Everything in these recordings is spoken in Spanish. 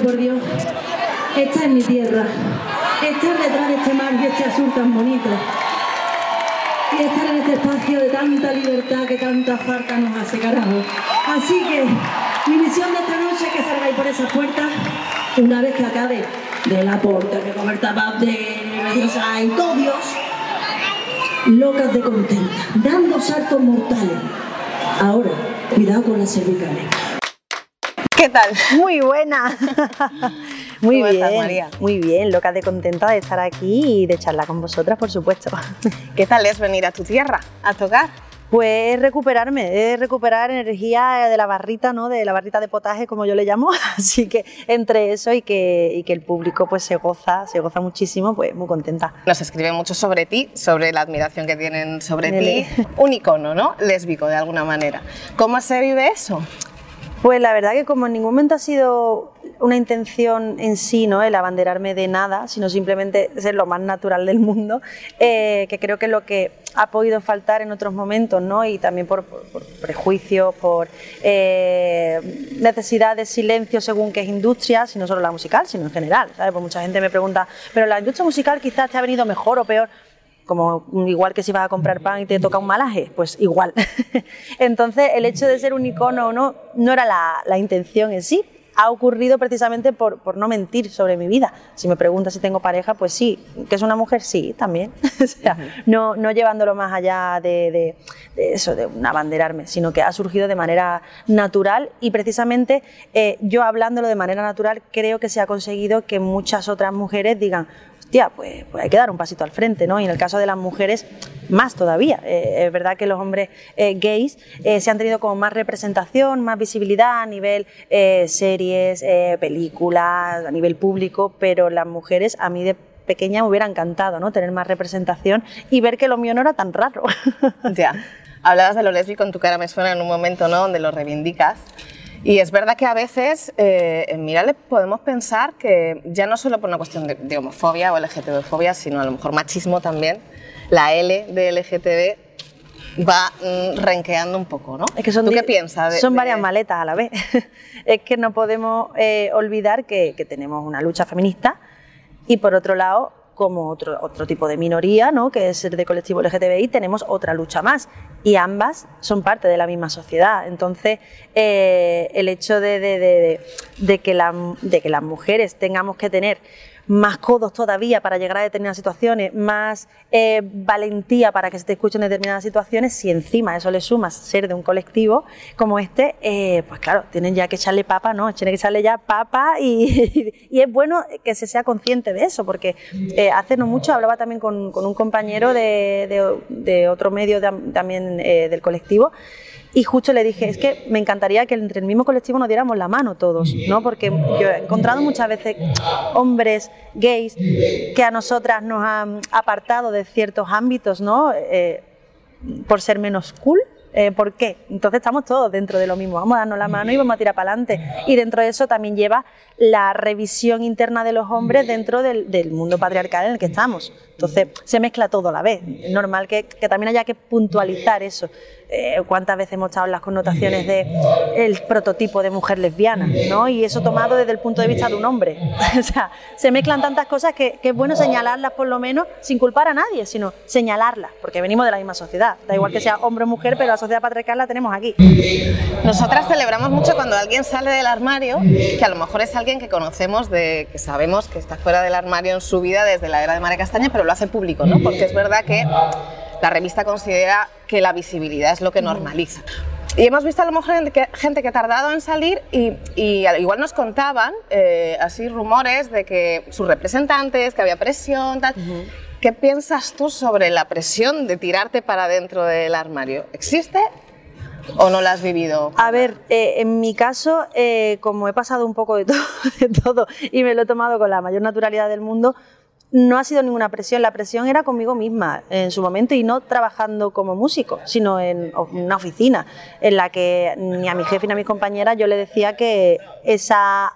por Dios, esta es mi tierra, estar detrás de este mar y este azul tan bonito, y estar en este espacio de tanta libertad que tanta falta nos hace, carajo. Así que mi misión de esta noche es que salgáis por esas puertas una vez que acabe de la porta, que comer tapas de Dios, ay, todo Dios, locas de contenta, dando saltos mortales. Ahora, cuidado con las cervicales. ¿Qué tal? Muy buena. Muy ¿Cómo bien, estás, María? muy bien, loca de contenta de estar aquí y de charlar con vosotras, por supuesto. ¿Qué tal es venir a tu tierra a tocar? Pues recuperar energía de la barrita, ¿no? De la barrita de potaje, como yo le llamo. Así que entre eso y que el público pues se goza muchísimo, pues muy contenta. Nos escriben mucho sobre ti, sobre la admiración que tienen sobre ti. Un icono, ¿no? Lésbico, de alguna manera. ¿Cómo se vive eso? Pues la verdad que como en ningún momento ha sido una intención en sí, ¿no? El abanderarme de nada, sino simplemente ser lo más natural del mundo, que creo que es lo que ha podido faltar en otros momentos, ¿no? Y también por prejuicios, por necesidad de silencio según qué es industria, si no solo la musical, sino en general, ¿sabes? Pues mucha gente me pregunta, ¿pero la industria musical quizás te ha venido mejor o peor? Como igual que si vas a comprar pan y te toca un malaje, pues igual. Entonces, el hecho de ser un icono o no era la intención en sí. Ha ocurrido precisamente por no mentir sobre mi vida. Si me preguntas si tengo pareja, pues sí. ¿Que es una mujer? Sí, también. O sea, no llevándolo más allá de eso, de un abanderarme, sino que ha surgido de manera natural y precisamente yo hablándolo de manera natural creo que se ha conseguido que muchas otras mujeres digan, hostia, pues hay que dar un pasito al frente, ¿no? Y en el caso de las mujeres, más todavía. Es verdad que los hombres gays se han tenido como más representación, más visibilidad a nivel series, películas, a nivel público, pero las mujeres a mí de pequeña me hubiera encantado, ¿no? Tener más representación y ver que lo mío no era tan raro. Ya. Hablabas de lo lésbico, en tu cara me suena en un momento, ¿no? Donde lo reivindicas. Y es verdad que a veces en Mírale podemos pensar que ya no solo por una cuestión de homofobia o LGTB-fobia, sino a lo mejor machismo también, la L de LGTB va renqueando un poco, ¿no? Es que ¿tú qué piensas? Son varias maletas a la vez. Es que no podemos olvidar que tenemos una lucha feminista y por otro lado, como otro tipo de minoría, ¿no? Que es el de colectivo LGTBI, tenemos otra lucha más y ambas son parte de la misma sociedad. Entonces, el hecho de que las mujeres tengamos que tener más codos todavía para llegar a determinadas situaciones, más valentía para que se te escuchen en determinadas situaciones, si encima a eso le sumas ser de un colectivo como este, pues claro, tienen ya que echarle papa, ¿no? Tienen que echarle ya papa y es bueno que se sea consciente de eso, porque hace no mucho hablaba también con un compañero de otro medio también del colectivo. Y justo le dije, es que me encantaría que entre el mismo colectivo nos diéramos la mano todos, ¿no? Porque yo he encontrado muchas veces hombres gays que a nosotras nos han apartado de ciertos ámbitos, ¿no? Por ser menos cool. ¿Por qué? Entonces estamos todos dentro de lo mismo, vamos a darnos la mano y vamos a tirar para adelante. Y dentro de eso también lleva la revisión interna de los hombres dentro del mundo patriarcal en el que estamos. Entonces se mezcla todo a la vez. Es normal que también haya que puntualizar eso. ¿Cuántas veces hemos estado en las connotaciones del prototipo de mujer lesbiana, ¿no? Y eso tomado desde el punto de vista de un hombre. O sea, se mezclan tantas cosas que es bueno señalarlas por lo menos sin culpar a nadie, sino señalarlas, porque venimos de la misma sociedad. Da igual que sea hombre o mujer, pero la sociedad patriarcal la tenemos aquí. Nosotras celebramos mucho cuando alguien sale del armario, que a lo mejor es alguien que conocemos, que sabemos que está fuera del armario en su vida desde la era de María Castaña, pero lo hace público, ¿no? Porque es verdad que la revista considera que la visibilidad es lo que normaliza. Y hemos visto a lo mejor gente que ha tardado en salir y igual nos contaban así rumores de que sus representantes, que había presión, tal. ¿Qué piensas tú sobre la presión de tirarte para dentro del armario? ¿Existe o no la has vivido? A ver, en mi caso, como he pasado un poco de todo y me lo he tomado con la mayor naturalidad del mundo, no ha sido ninguna presión. La presión era conmigo misma en su momento y no trabajando como músico, sino en una oficina en la que ni a mi jefe ni a mis compañeras yo le decía que esa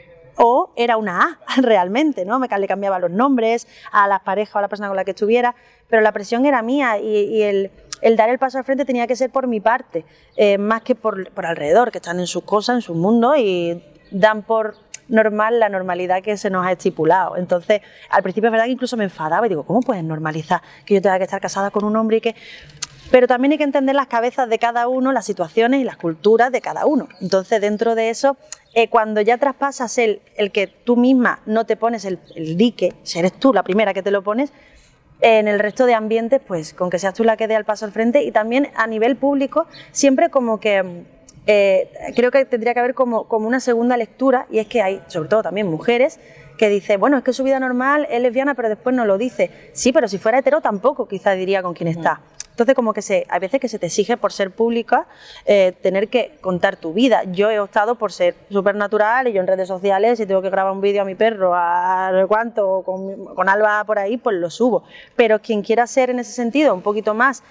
O era una A realmente, ¿no? Le cambiaba los nombres a las parejas o a la persona con la que estuviera, pero la presión era mía y el dar el paso al frente tenía que ser por mi parte, más que por alrededor, que están en sus cosas, en su mundo y dan por normal la normalidad que se nos ha estipulado. Entonces, al principio es verdad que incluso me enfadaba y digo, ¿cómo puedes normalizar que yo tenga que estar casada con un hombre y que...? Pero también hay que entender las cabezas de cada uno, las situaciones y las culturas de cada uno. Entonces, dentro de eso, cuando ya traspasas el que tú misma no te pones el dique, si eres tú la primera que te lo pones, en el resto de ambientes, pues con que seas tú la que dé el paso al frente. Y también a nivel público, siempre como que creo que tendría que haber como una segunda lectura, y es que hay, sobre todo también mujeres, que dicen, bueno, es que su vida normal es lesbiana, pero después no lo dice. Sí, pero si fuera hetero tampoco quizás diría con quién está. Entonces, como que hay veces que se te exige por ser pública tener que contar tu vida. Yo he optado por ser súper natural y yo en redes sociales, si tengo que grabar un vídeo a mi perro, a no sé cuánto, con Alba por ahí, pues lo subo. Pero quien quiera ser en ese sentido un poquito más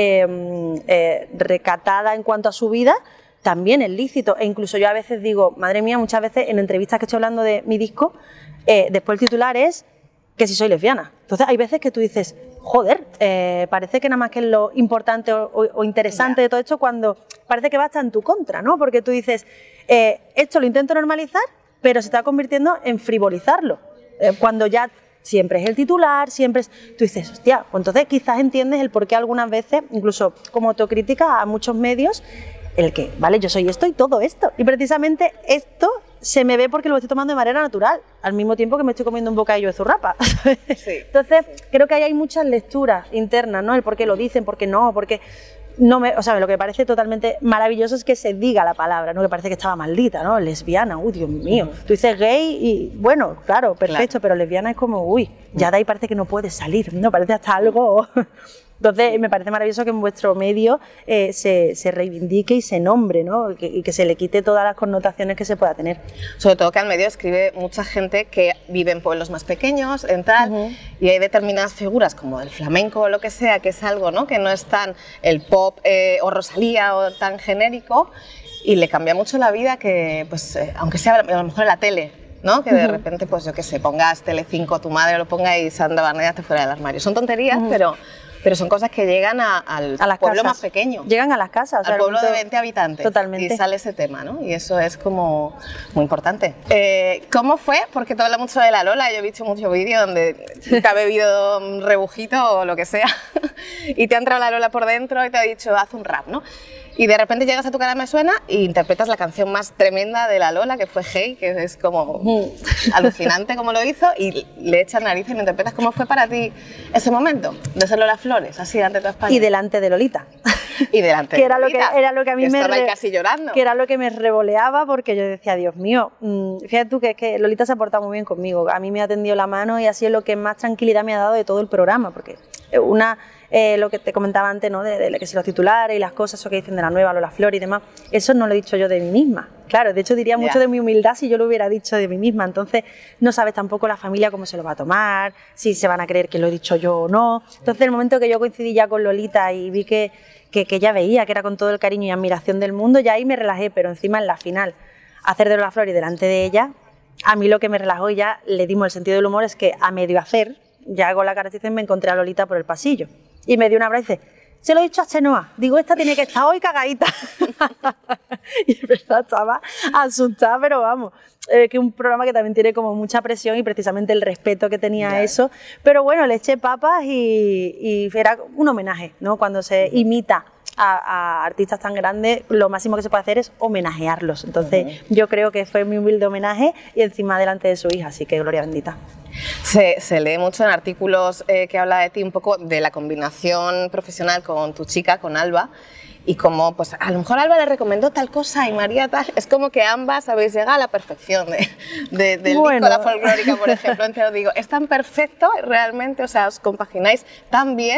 recatada en cuanto a su vida, también es lícito. E incluso yo a veces digo, madre mía, muchas veces en entrevistas que estoy hablando de mi disco, después el titular es que si soy lesbiana. Entonces hay veces que tú dices, joder, parece que nada más que es lo importante o interesante de todo esto, cuando parece que va a estar en tu contra, ¿no? Porque tú dices, esto lo intento normalizar, pero se está convirtiendo en frivolizarlo. Cuando ya siempre es el titular, siempre es... Tú dices, hostia, pues entonces quizás entiendes el por qué algunas veces, incluso como autocrítica a muchos medios, el que, vale, yo soy esto y todo esto. Y precisamente esto se me ve porque lo estoy tomando de manera natural, al mismo tiempo que me estoy comiendo un bocadillo de zurrapa. Sí. Entonces, creo que ahí hay muchas lecturas internas, ¿no? El por qué lo dicen, por qué no, porque... No me, o sea, lo que me parece totalmente maravilloso es que se diga la palabra, ¿no? Que parece que estaba maldita, ¿no? Lesbiana, uy, Dios mío. Tú dices gay y, bueno, claro, perfecto, claro. Pero lesbiana es como, uy, ya de ahí parece que no puede salir, ¿no? Parece hasta algo... Entonces, me parece maravilloso que en vuestro medio se reivindique y se nombre, ¿no? Y que se le quite todas las connotaciones que se pueda tener. Sobre todo que al medio escribe mucha gente que vive en pueblos más pequeños, en tal, y hay determinadas figuras como el flamenco o lo que sea, que es algo, ¿no? Que no es tan el pop o Rosalía o tan genérico, y le cambia mucho la vida que, pues, aunque sea a lo mejor en la tele, ¿no? Que de repente, pues yo qué sé, pongas Telecinco, tu madre lo ponga y Sandra Barneda te fuera del armario. Son tonterías, pero son cosas que llegan al pueblo más pequeño. Llegan a las casas. O sea, al pueblo de 20 habitantes. Totalmente. Y sale ese tema, ¿no? Y eso es como muy importante. ¿Cómo fue? Porque tú hablas mucho de la Lola. Yo he visto muchos vídeos donde te ha bebido un rebujito o lo que sea y te ha entrado la Lola por dentro y te ha dicho, haz un rap, ¿no? Y de repente llegas a Tu cara me suena e interpretas la canción más tremenda de la Lola, que fue Hey, que es como alucinante como lo hizo, y le echas nariz y lo interpretas. ¿Cómo fue para ti ese momento de ser Lola Flores, así delante de toda España? Y delante de Lolita. Y delante de Lolita. Era lo que a mí me... Estaba ahí casi llorando. Que era lo que me revoleaba, porque yo decía, Dios mío, fíjate tú que es que Lolita se ha portado muy bien conmigo. A mí me ha tendido la mano y así es lo que más tranquilidad me ha dado de todo el programa, porque lo que te comentaba antes, ¿no? de que si los titulares y las cosas, eso que dicen de la nueva Lola Flor y demás, eso no lo he dicho yo de mí misma. Claro, de hecho diría mucho de mi humildad si yo lo hubiera dicho de mí misma. Entonces no sabes tampoco la familia cómo se lo va a tomar, si se van a creer que lo he dicho yo o no. Entonces el momento que yo coincidí ya con Lolita y vi que ella veía que era con todo el cariño y admiración del mundo, ya ahí me relajé, pero encima en la final, hacer de Lola Flor y delante de ella, a mí lo que me relajó y ya le dimos el sentido del humor es que a medio hacer, ya hago la caracterización, me encontré a Lolita por el pasillo. Y me dio un abrazo y dice, se lo he dicho a Chenoa, digo, esta tiene que estar hoy cagadita. Y de verdad estaba asustada, pero vamos, que es un programa que también tiene como mucha presión y precisamente el respeto que tenía a eso. Pero bueno, le eché papas y era un homenaje, ¿no? Cuando se imita a artistas tan grandes, lo máximo que se puede hacer es homenajearlos. Entonces yo creo que fue mi humilde homenaje y encima delante de su hija, así que gloria bendita. Se lee mucho en artículos que habla de ti un poco de la combinación profesional con tu chica, con Alba, y como pues a lo mejor Alba le recomendó tal cosa y María tal, es como que ambas habéis llegado a la perfección del disco La Folclórica, por ejemplo. Entonces os digo, ¿es tan perfecto realmente? O sea, ¿os compagináis tan bien?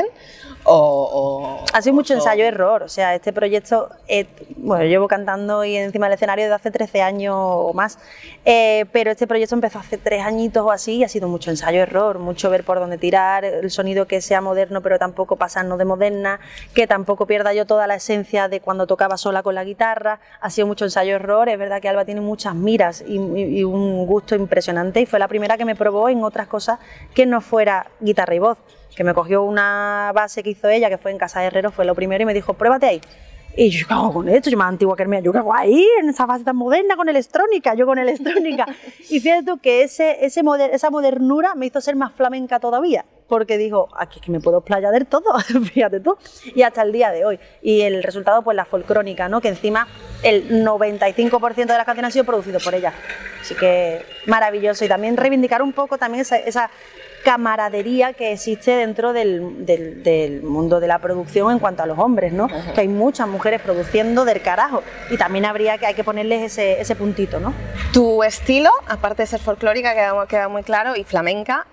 Ha sido mucho ensayo-error, o sea, este proyecto, bueno, llevo cantando y encima del escenario desde hace 13 años o más, pero este proyecto empezó hace 3 añitos o así y ha sido mucho ensayo-error, mucho ver por dónde tirar, el sonido que sea moderno pero tampoco pasarnos de moderna, que tampoco pierda yo toda la esencia de cuando tocaba sola con la guitarra. Ha sido mucho ensayo-error, es verdad que Alba tiene muchas miras y un gusto impresionante y fue la primera que me probó en otras cosas que no fuera guitarra y voz, que me cogió una base que hizo ella, que fue en Casa de Herrero, fue lo primero y me dijo, pruébate ahí. Y yo, ¿qué hago con esto? Yo más antigua que el mío, yo qué hago ahí, en esa fase tan moderna con electrónica, yo con electrónica. Y fíjate tú que esa modernura me hizo ser más flamenca todavía, porque dijo, aquí es que me puedo explayar del todo, fíjate tú, y hasta el día de hoy. Y el resultado, pues la folcrónica, ¿no? Que encima el 95% de las canciones han sido producidas por ella. Así que maravilloso. Y también reivindicar un poco también esa camaradería que existe dentro del mundo de la producción en cuanto a los hombres, ¿no? Uh-huh. Que hay muchas mujeres produciendo del carajo y también hay que ponerles ese puntito, ¿no? Tu estilo, aparte de ser folclórica, queda muy claro, y flamenca,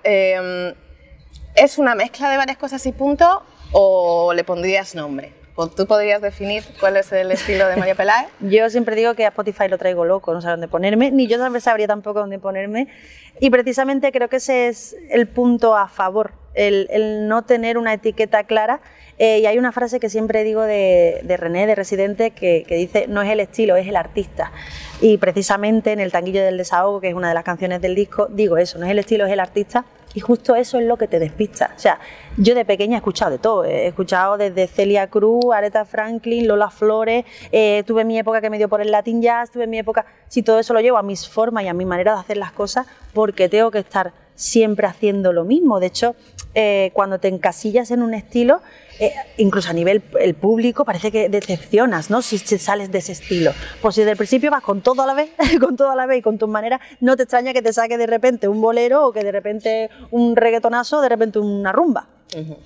¿es una mezcla de varias cosas y punto o le pondrías nombre? ¿Tú podrías definir cuál es el estilo de María Peláez? Yo siempre digo que a Spotify lo traigo loco, no sé dónde ponerme, ni yo sabría tampoco dónde ponerme, y precisamente creo que ese es el punto a favor, el no tener una etiqueta clara. Y hay una frase que siempre digo de René, de Residente, que dice, no es el estilo, es el artista. Y precisamente en el Tanguillo del Desahogo, que es una de las canciones del disco, digo eso, no es el estilo, es el artista. Y justo eso es lo que te despista. O sea, yo de pequeña he escuchado de todo. He escuchado desde Celia Cruz, Aretha Franklin, Lola Flores. Tuve mi época que me dio por el Latin Jazz, tuve mi época... Si todo eso lo llevo a mis formas y a mi manera de hacer las cosas, porque tengo que estar siempre haciendo lo mismo. De hecho, cuando te encasillas en un estilo, incluso a nivel el público, parece que decepcionas, ¿no? Si sales de ese estilo. Pues si desde el principio vas con todo a la vez, y con tus maneras, no te extraña que te saque de repente un bolero o que de repente un reggaetonazo, de repente una rumba. Uh-huh.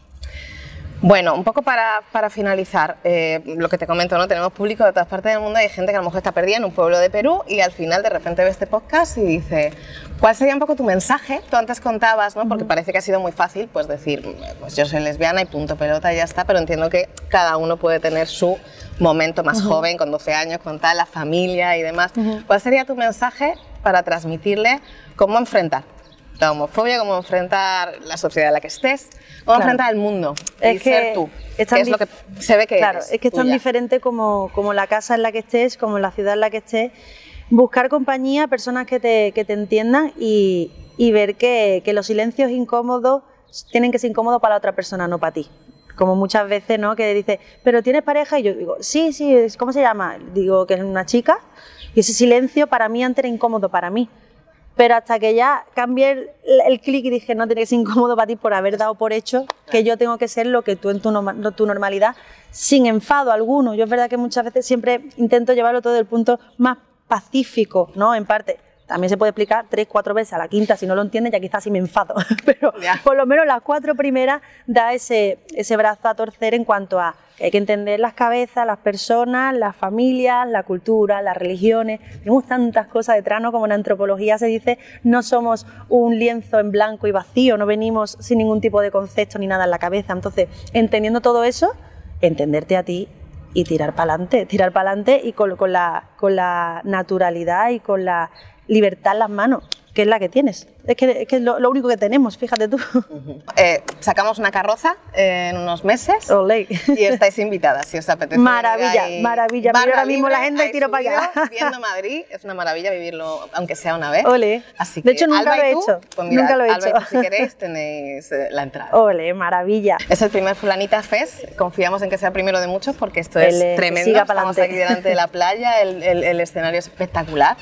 Bueno, un poco para finalizar, lo que te comento, ¿no? Tenemos público de todas partes del mundo y hay gente que a lo mejor está perdida en un pueblo de Perú y al final de repente ve este podcast y dice, ¿cuál sería un poco tu mensaje? Tú antes contabas, ¿no? Porque parece que ha sido muy fácil, pues decir, pues yo soy lesbiana y punto pelota y ya está, pero entiendo que cada uno puede tener su momento más joven, con 12 años, con tal, la familia y demás. ¿Cuál sería tu mensaje para transmitirle cómo enfrentar la homofobia, cómo enfrentar la sociedad en la que estés, cómo enfrentar el mundo y ser tú, que es lo que se ve que eres? Es que es tan diferente como la casa en la que estés, como la ciudad en la que estés. Buscar compañía, personas que te entiendan y ver que los silencios incómodos tienen que ser incómodos para la otra persona, no para ti. Como muchas veces, ¿no? Que dice, ¿pero tienes pareja? Y yo digo, sí, ¿cómo se llama? Digo que es una chica. Y ese silencio para mí antes era incómodo para mí. Pero hasta que ya cambié el clic y dije, no, tiene que ser incómodo para ti por haber dado por hecho que yo tengo que ser lo que tú en tu normalidad, sin enfado alguno. Yo es verdad que muchas veces siempre intento llevarlo todo del punto más pacífico, ¿no? En parte, también se puede explicar 3, 4 veces, a la quinta, si no lo entiendes, ya quizás sí me enfado. Pero por lo menos las 4 primeras da ese brazo a torcer en cuanto a que hay que entender las cabezas, las personas, las familias, la cultura, las religiones. Tenemos tantas cosas detrás, ¿no? Como en antropología se dice, no somos un lienzo en blanco y vacío, no venimos sin ningún tipo de concepto ni nada en la cabeza. Entonces, entendiendo todo eso, entenderte a ti y tirar para adelante y con la naturalidad y con la libertad en las manos, que es la que tienes. Es que es lo único que tenemos, fíjate tú. Sacamos una carroza en unos meses. Olé. Y estáis invitadas, si os apetece. Maravilla. Mira ahora mismo la gente tiro para allá. Viendo Madrid, es una maravilla vivirlo, aunque sea una vez. Olé. Así que, de hecho, nunca lo he hecho. Pues mira, nunca lo he Alba, hecho. si queréis, tenéis la entrada. Olé, maravilla. Es el primer Fulanita Fest. Confiamos en que sea el primero de muchos porque esto es tremendo. Estamos aquí delante de la playa, el escenario es espectacular.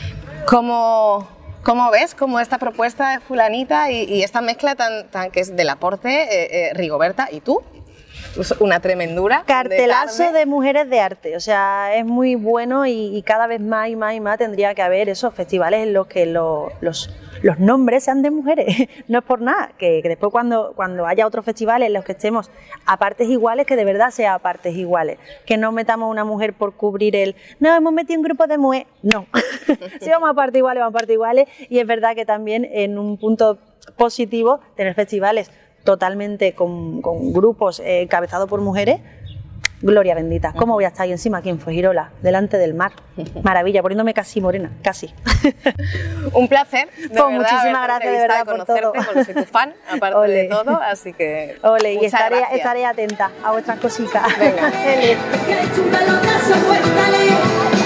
¿Cómo ves como esta propuesta de Fulanita y esta mezcla tan que es del aporte Rigoberta y tú? Una tremendura. Cartelazo de mujeres de arte, o sea, es muy bueno y cada vez más y más tendría que haber esos festivales en los que los nombres sean de mujeres. No es por nada, que después cuando haya otros festivales en los que estemos a partes iguales, que de verdad sea a partes iguales, que no metamos una mujer por cubrir no, hemos metido un grupo de mujeres, no. Si vamos a partes iguales, y es verdad que también en un punto positivo tener festivales totalmente con grupos encabezados por mujeres, gloria bendita. ¿Cómo voy a estar ahí encima aquí en Fuengirola, delante del mar? Maravilla, poniéndome casi morena, casi. Un placer, de verdad, muchísimas gracias de verdad por todo. Porque soy tu fan, aparte de todo, así que y estaré atenta a vuestras cositas. Venga.